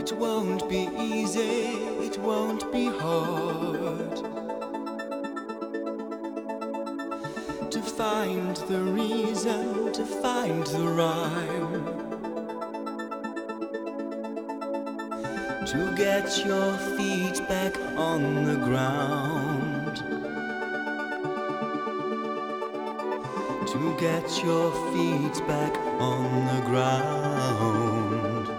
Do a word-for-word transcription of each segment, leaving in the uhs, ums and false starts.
It won't be easy, it won't be hard to find the reason, to find the rhyme, to get your feet back on the ground, to get your feet back on the ground.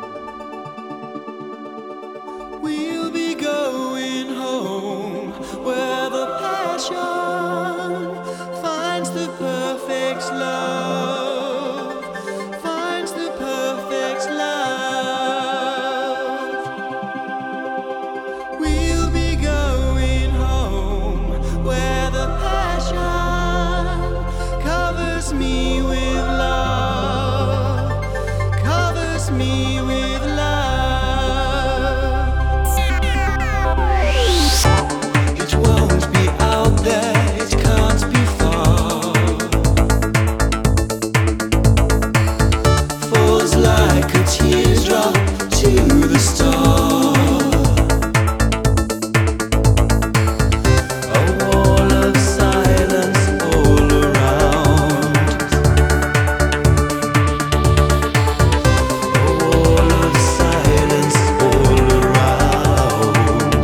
We'll be going home where the passion finds the perfect love, finds the perfect love. We'll be going home where the passion covers me with love, covers me with love. It won't be out there, it can't be far. Falls like a teardrop to the star. A wall of silence all around. A wall of silence all around.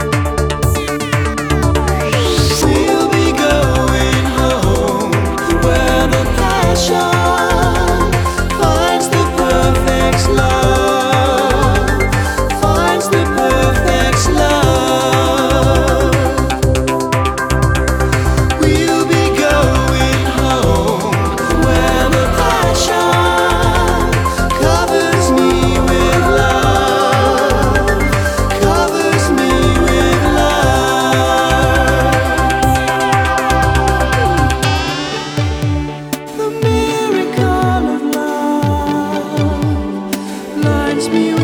We'll be going home where the passion finds the perfect love, finds the perfect love. We'll be going home where the passion covers me with love, covers me with love. The miracle of love lines me